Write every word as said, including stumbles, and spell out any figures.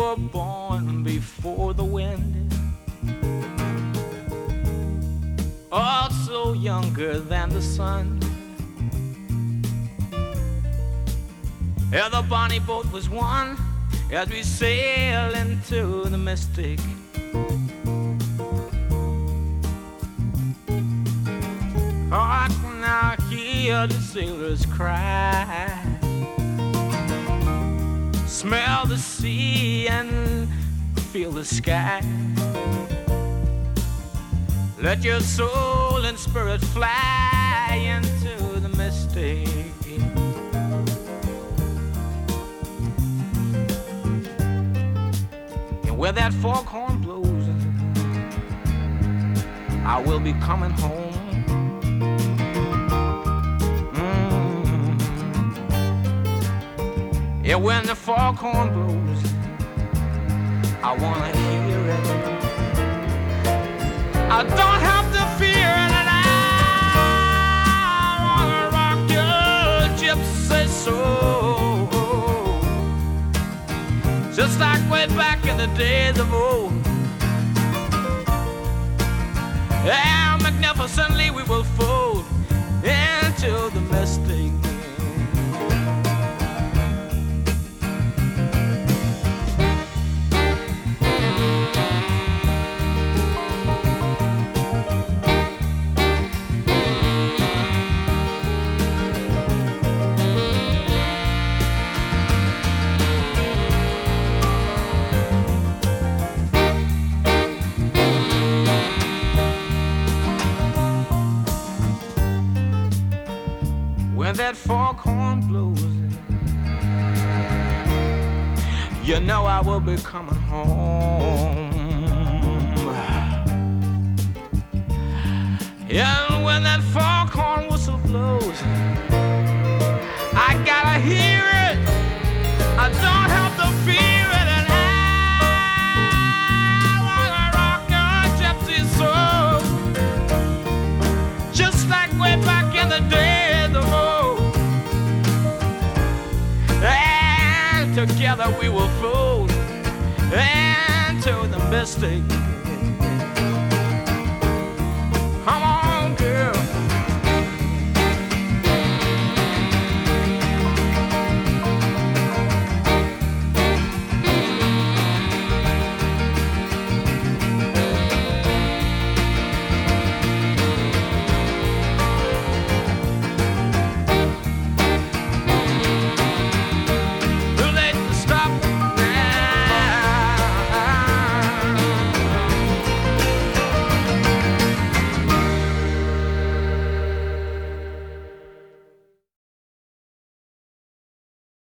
were born before the wind, also younger than the sun. Yeah, the bonnie boat was one as we sail into the mystic. Hark now, hear the sailors cry, smell the sea and feel the sky. Let your soul and spirit fly into the mystic. And where that foghorn blows, I will be coming home. Yeah, when the foghorn blows, I wanna hear it. I don't have to fear it, and I wanna rock your gypsy soul, just like way back in the days of old. Yeah, magnificently we will fold into the mystic. When that foghorn blows, you know I will be coming home. Yeah, and when that foghorn whistle blows, I gotta hear it. I don't have to fear it, and I wanna rock your gypsy soul, just like way back in the days of old. Together we will float into the mystic.